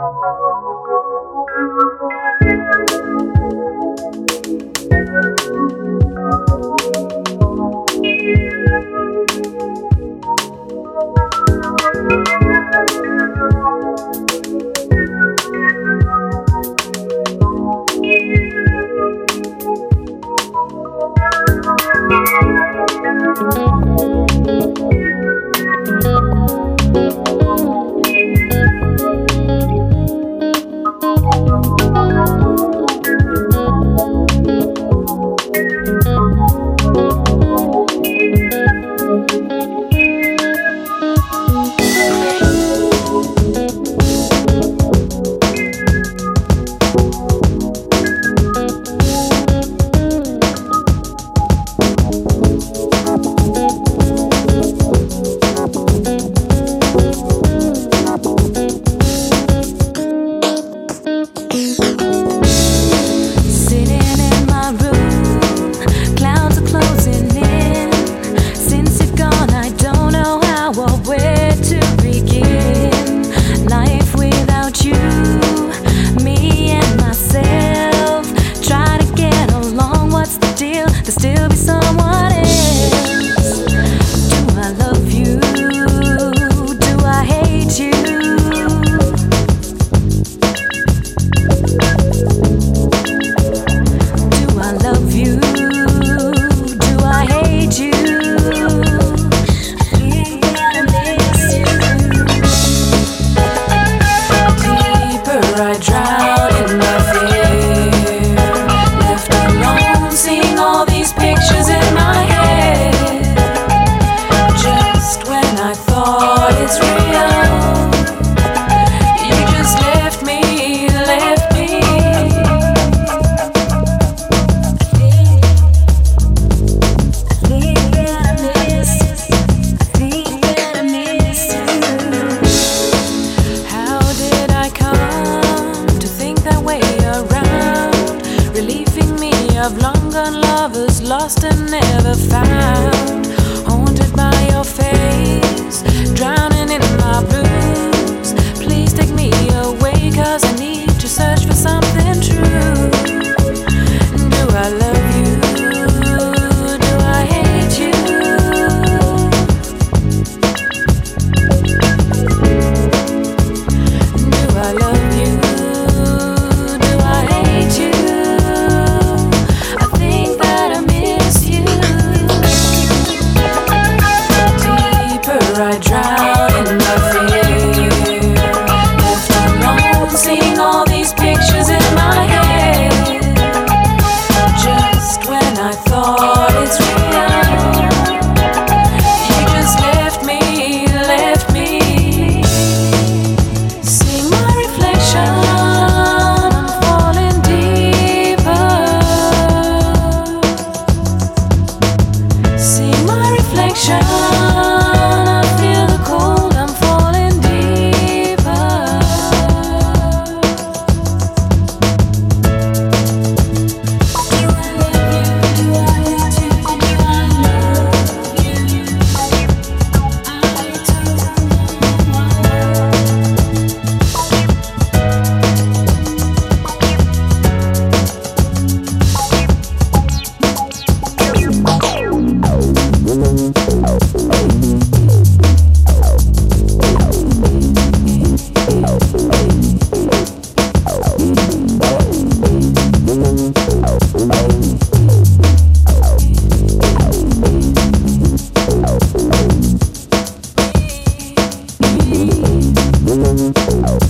of long gone lovers, lost and never found. Haunted by your face, drowning in my blues. Please take me away, 'cause I need to search for something true. Do I love you? Do I hate you? Do I love you? Do I hate you? I think that I miss you. Deeper I drown in my fear, left alone, seeing all these pictures in my head. Just when I thought it's real, you just left me. Seeing my reflection, I'm falling deeper. Seeing my reflection, I feel the cold, I'm falling deeper. Do I love you? Do I hate you? Do I love you? I don't know.